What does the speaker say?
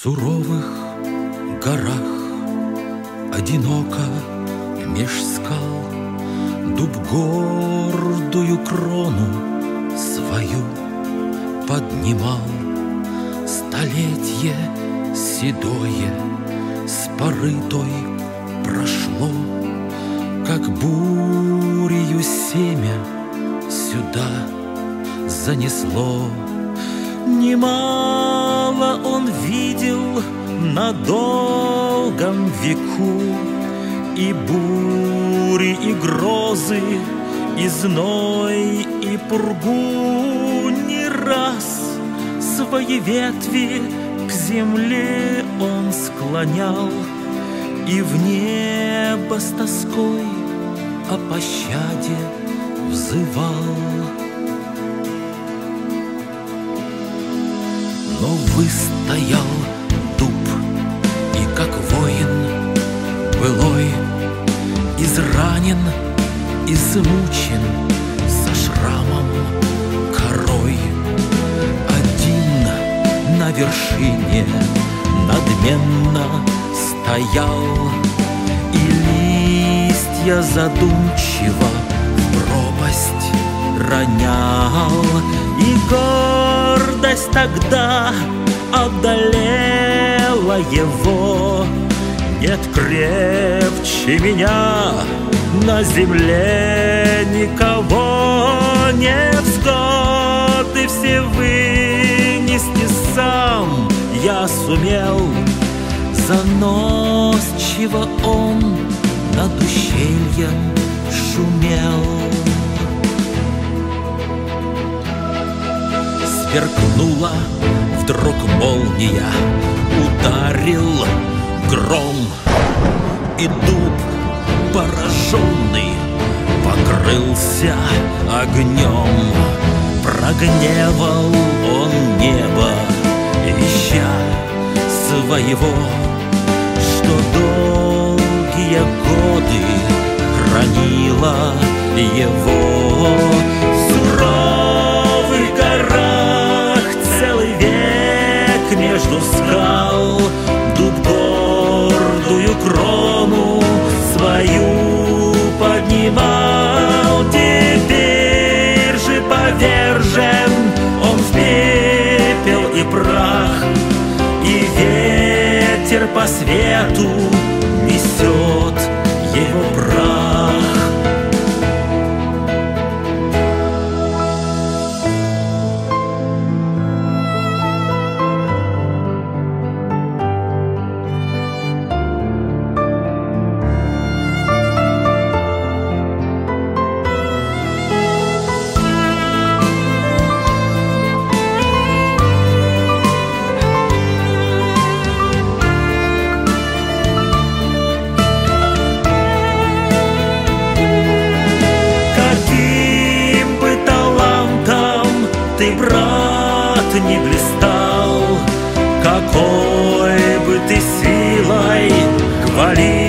суровых горах одиноко меж скал дуб гордую крону свою поднимал. Столетие седое с поры той прошло, как бурею семя сюда занесло. Немало он видел на долгом веку, и бури, и грозы, и зной, и пургу. Не раз свои ветви к земле он склонял и в небо с тоской о пощаде взывал. Но выстоял дуб, и как воин былой, изранен, измучен, со шрамом корой, один на вершине надменно стоял, и листья задумчиво в пропасть ронял. И гордость тогда одолела его. Нет крепче меня на земле никого. Не взгоды все вынести сам я сумел. Заносчиво он над ущельем шумел. Сверкнула вдруг молния, ударил гром, и дуб, пораженный, покрылся огнем. Прогневал он небо, ища своего, что долгие годы хранила его. В суровых горах целый век между скал дуб гордую крону свою поднимал. Теперь же повержен он в пепел и прах, и ветер по свету несет его прах. Ты, брат, не блистал, какой бы ты силой хвалил